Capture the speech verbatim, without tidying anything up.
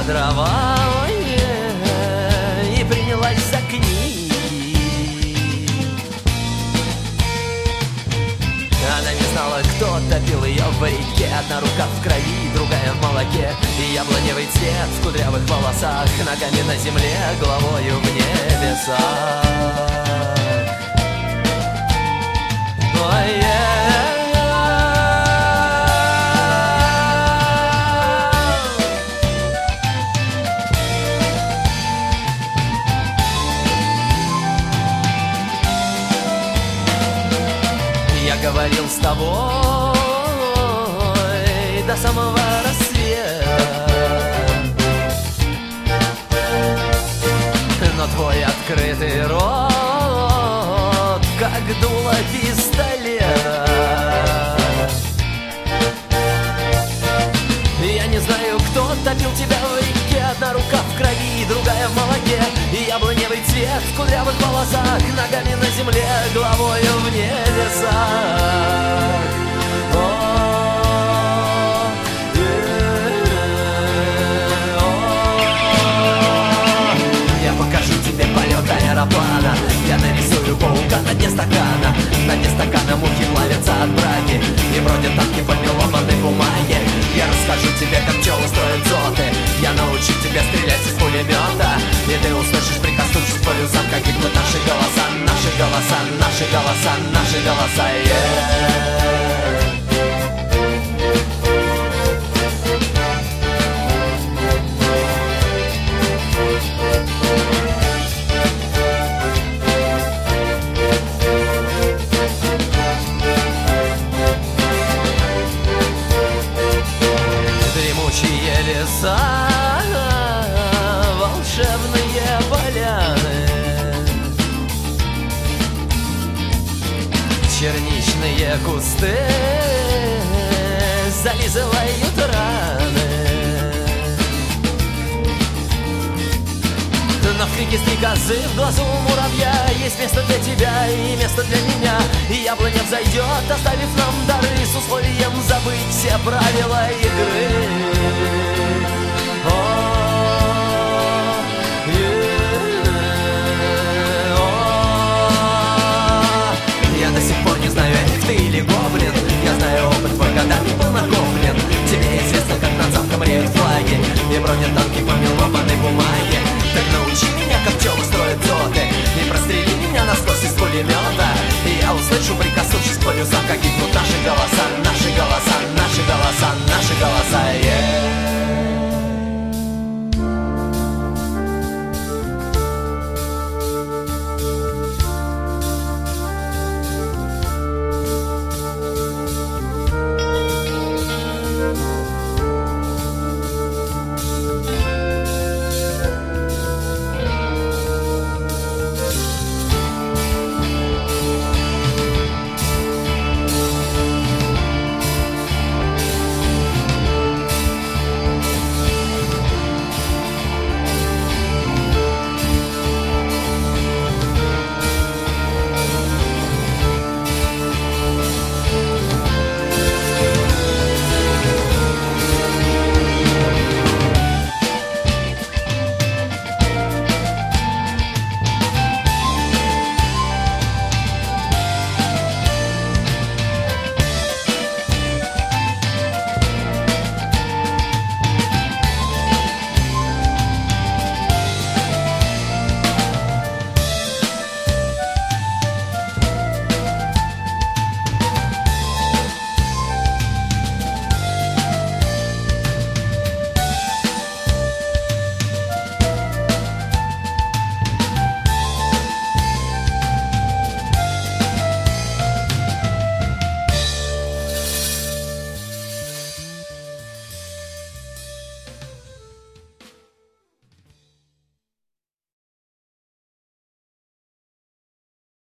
дрова, ой, и принялась за книги. Она не знала, кто топил ее в реке. Одна рука в крови, другая в молоке. И яблоневый цвет в кудрявых волосах, ногами на земле, головою в небесах. Я говорил с тобой до самого рассвета, но твой открытый рот как дуло пистолета. Я не знаю, кто топил тебя в реке. Одна рука в крови, другая в молоке. И яблоневый цвет в кудрявых волосах, ногами на земле, головою в небесах. О, э, о. Я покажу тебе полет аэроплана. Я нарисую паука на дне стакана. На дне стакана мухи плавятся от браги и бродят танки по меломанной бумаге. Я расскажу тебе, как пчелы строят зоты. Я научу тебя стрелять из пулемета. И ты услышишь приказ тут к полюсам, как гибнут наши голоса, наши голоса, наши голоса, наши голоса. Yeah. Дремучие леса, волшебные поляны, черничные кусты зализывают раны. Но в крике стрекозы, в глазу муравья есть место для тебя и место для меня. И яблоня взойдет, оставив нам дары, с условием забыть все правила игры. О, э, о. Я до сих пор не знаю, эльф ты или гоблин. Я знаю, опыт твой годами был накоплен. Тебе известно, как над замком реют флаги и бродят танки по меломанной бумаге.